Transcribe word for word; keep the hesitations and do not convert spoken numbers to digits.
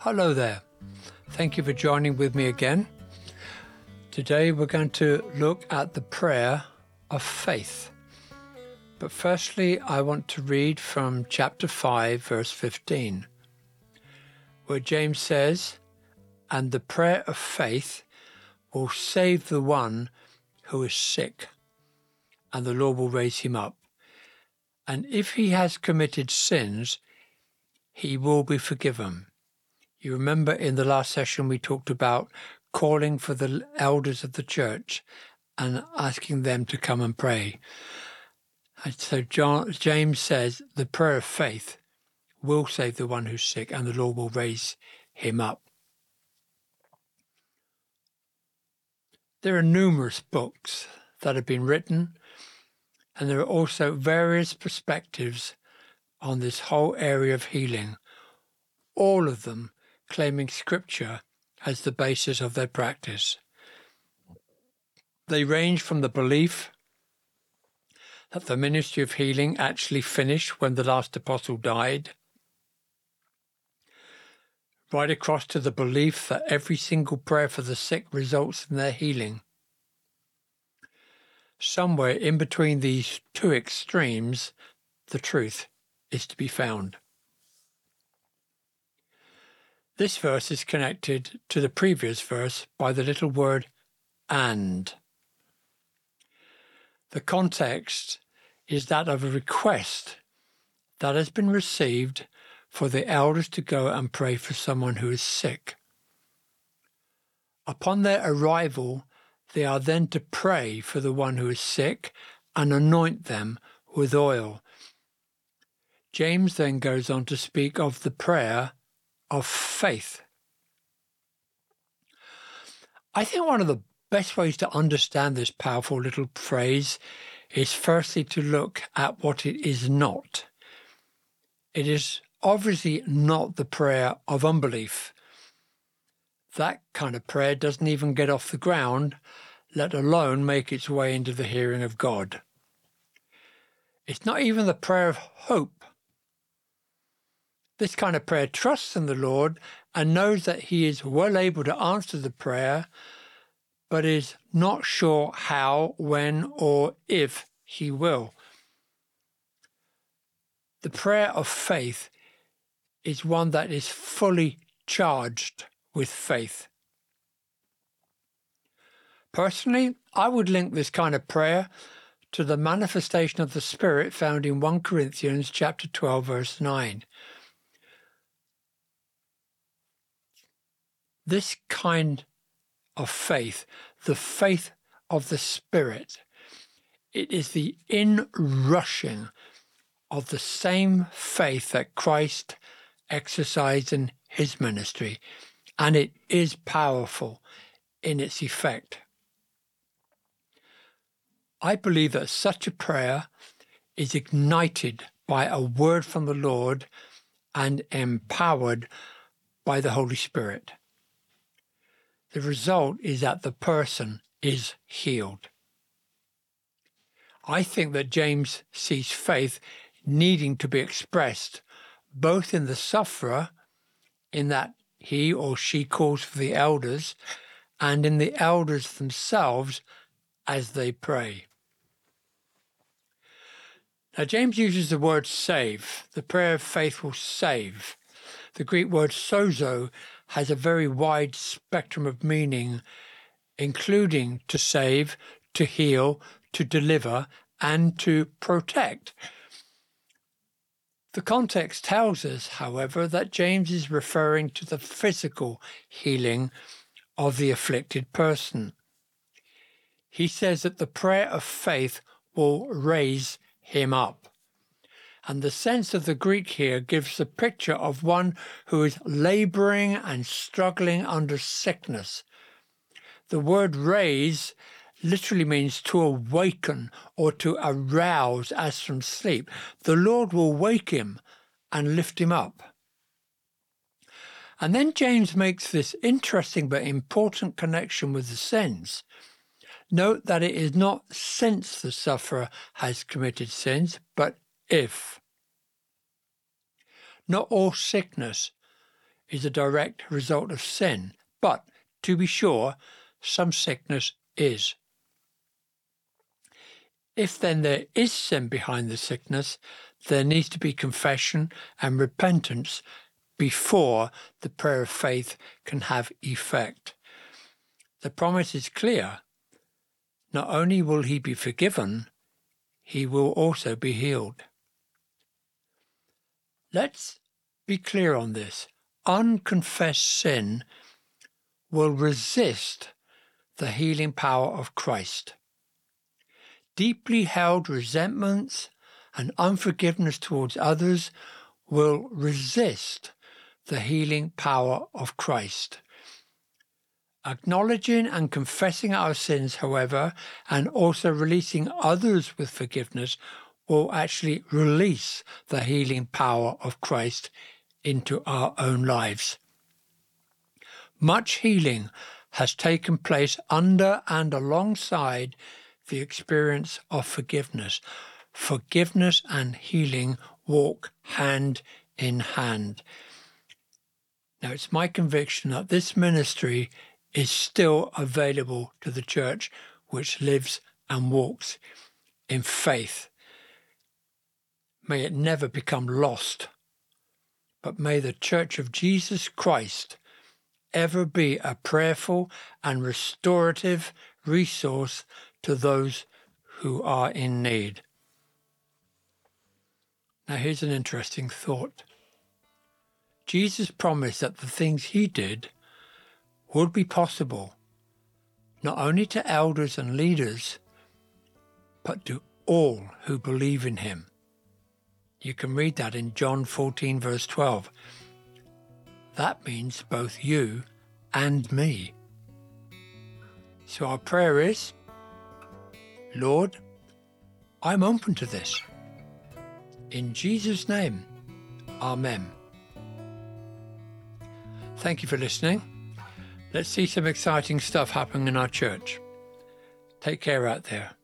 Hello there. Thank you for joining with me again. Today we're going to look at the prayer of faith. But firstly, I want to read from chapter five, verse fifteen, where James says, "And the prayer of faith will save the one who is sick, and the Lord will raise him up. And if he has committed sins, he will be forgiven." You remember in the last session we talked about calling for the elders of the church and asking them to come and pray. And so John, James says the prayer of faith will save the one who's sick and the Lord will raise him up. There are numerous books that have been written, and there are also various perspectives on this whole area of healing, all of them claiming Scripture as the basis of their practice. They range from the belief that the ministry of healing actually finished when the last apostle died, right across to the belief that every single prayer for the sick results in their healing. Somewhere in between these two extremes, the truth is to be found. This verse is connected to the previous verse by the little word "and." The context is that of a request that has been received for the elders to go and pray for someone who is sick. Upon their arrival, they are then to pray for the one who is sick and anoint them with oil. James then goes on to speak of the prayer of faith. I think one of the best ways to understand this powerful little phrase is firstly to look at what it is not. It is obviously not the prayer of unbelief. That kind of prayer doesn't even get off the ground, let alone make its way into the hearing of God. It's not even the prayer of hope. This kind of prayer trusts in the Lord and knows that he is well able to answer the prayer, but is not sure how, when, or if he will. The prayer of faith is one that is fully charged with faith. Personally, I would link this kind of prayer to the manifestation of the Spirit found in First Corinthians chapter twelve, verse nine. This kind of faith, the faith of the Spirit, it is the inrushing of the same faith that Christ exercised in his ministry, and it is powerful in its effect. I believe that such a prayer is ignited by a word from the Lord and empowered by the Holy Spirit. The result is that the person is healed. I think that James sees faith needing to be expressed both in the sufferer, in that he or she calls for the elders, and in the elders themselves as they pray. Now, James uses the word save. The prayer of faith will save. The Greek word sozo has a very wide spectrum of meaning, including to save, to heal, to deliver, and to protect. The context tells us, however, that James is referring to the physical healing of the afflicted person. He says that the prayer of faith will raise him up. And the sense of the Greek here gives the picture of one who is laboring and struggling under sickness. The word raise literally means to awaken or to arouse as from sleep. The Lord will wake him and lift him up. And then James makes this interesting but important connection with the sense. Note that it is not since the sufferer has committed sins, but if. Not all sickness is a direct result of sin, but to be sure, some sickness is. If then there is sin behind the sickness, there needs to be confession and repentance before the prayer of faith can have effect. The promise is clear. Not only will he be forgiven, he will also be healed. Let's be clear on this. Unconfessed sin will resist the healing power of Christ. Deeply held resentments and unforgiveness towards others will resist the healing power of Christ. Acknowledging and confessing our sins, however, and also releasing others with forgiveness will actually release the healing power of Christ into our own lives. Much healing has taken place under and alongside the experience of forgiveness. Forgiveness and healing walk hand in hand. Now, it's my conviction that this ministry is still available to the church which lives and walks in faith. May it never become lost, but may the Church of Jesus Christ ever be a prayerful and restorative resource to those who are in need. Now, here's an interesting thought. Jesus promised that the things he did would be possible, not only to elders and leaders, but to all who believe in him. You can read that in John fourteen, verse twelve. That means both you and me. So our prayer is, Lord, I'm open to this. In Jesus' name, Amen. Thank you for listening. Let's see some exciting stuff happening in our church. Take care out there.